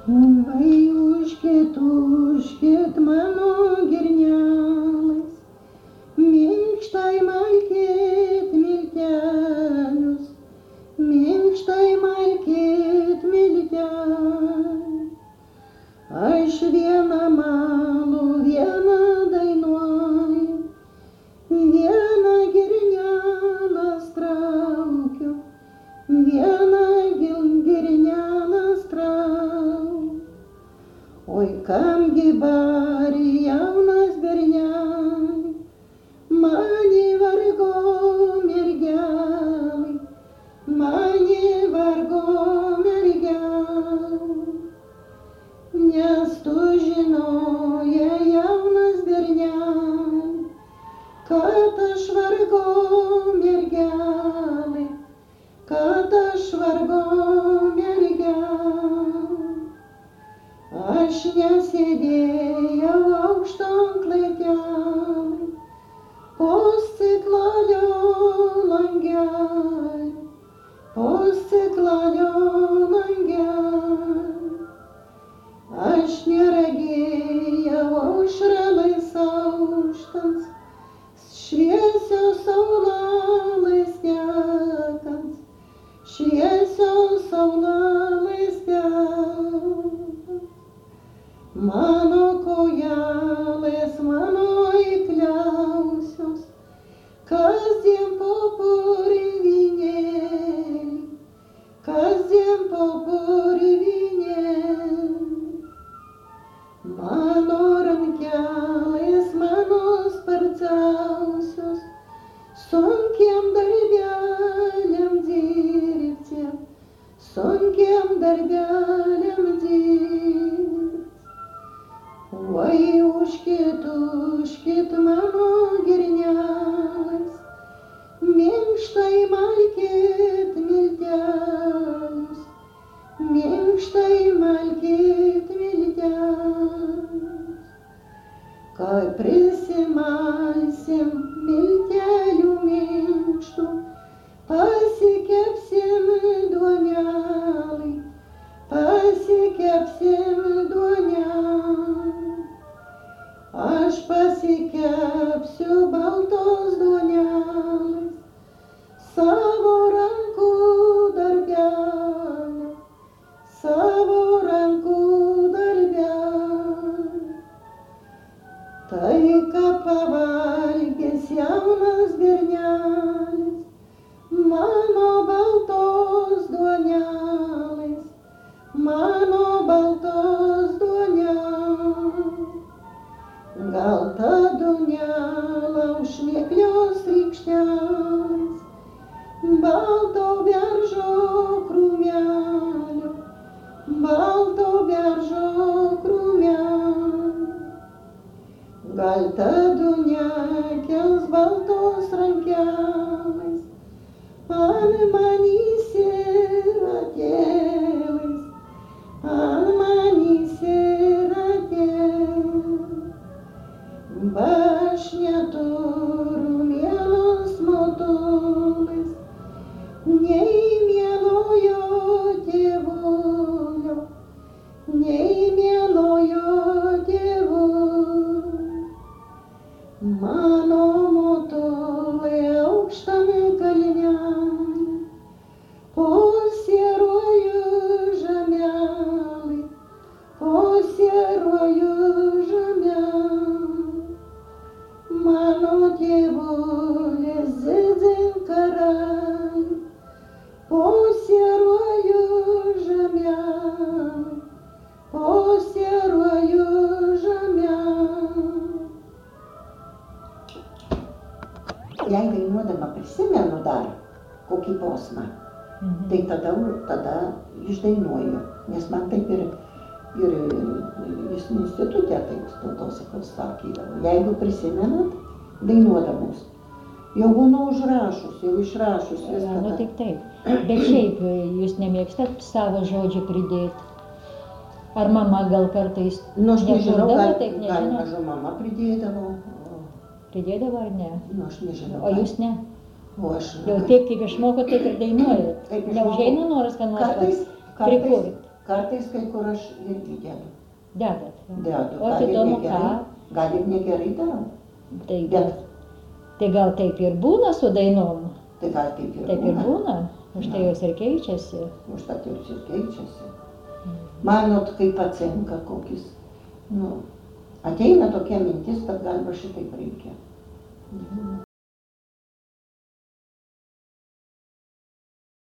Vai užkit mano girnelės, minkštai malkėt miltelius, minkštai malkėt miltelius. Aš vieną malu, vieną dainuoju, vieną girnelas traukiu, vieną girnelas traukiu. Oi, kamgi bari jaunas berneli, mani vargo mergelai, mani vargo mergelai. Nes tu žinoja jaunas berneli, kad aš vargau mergelai, kad aš vargau mergelai. Aš nesėdėjau aukštam klaidelį, po stiklalio langelį, po stiklalio langelį. Aš neregėjau aušralais auštans, šviesios saulelės tekant, šviesios saulelės tekant. Mano kojelės, mano eikliausios, kasdien po purvynėlį, kasdien po purvynėlį. Mano rankelės, mano sparčiausios, sunkiem darbeliam dirbti, sunkiem darbeliam dirbti. Oi, užkit mano girnelės, minkštai malkėt miltelius, minkštai malkėt miltelius. Kai prisimalsim miltelių minkštų, pasikepsim duonelį, pasikepsim duonelį. Aš pasikepsiu baltos duonelės, savo rankų darbelę, savo rankų darbelę. Tai, ką pavalgęs jaunas bernelis, mano baltos duonelės, mano baltos duonelės. Gal ta duonelė užšmėklios rykštelės, balto beržo krūmelio, balto beržo krūmelio. Gal ta duonelė kels baltos rankelės, ant manys ir atėlės, ant manys ir atėlės. Bašneturiu mielos motulės, nei mielojo tėvulio, nei mielojo tėvulio. Mano motulė aukštam kalnelį, posieruoju žemelį, posieruoju žemelį. Mano tėvulės zizin karalių, posieruoju žemelį, posieruoju žemelį. Jei dainuodama prisimenu dar kokį posmą, tai tada išdainuoju, nes man taip ir institutė taip tautosakos sakydavo. Jeigu prisimenat, dainuodamos, jau būnu užrašus, jau išrašus viską. Nu taip. Bet šiaip jūs nemėgstat savo žodžių pridėti? Ar mama gal kartais Nu, aš nežinau, taip, gal maža mama pridėdavo. Pridėdavo ar ne? Nu, aš nežinau. O jūs ne? O aš... Jau taip kaip išmokot, taip ir dainuojat. Taip išmokau. Neužeina noras, ką nors Kartais prikurt. kartais kai kur aš irgi dedu. Dedat. Dedu. O tai įdomu ką? Gal ir negerai darau. Tai, Bet tai gal taip ir būna su dainom? tai gal taip ir Taip ir būna? Už tai jos ir keičiasi. Užtat jos ir keičiasi. Manot, kaip pacenka kokis. Nu, ateina tokia mintis, kad galima šitaip reikia.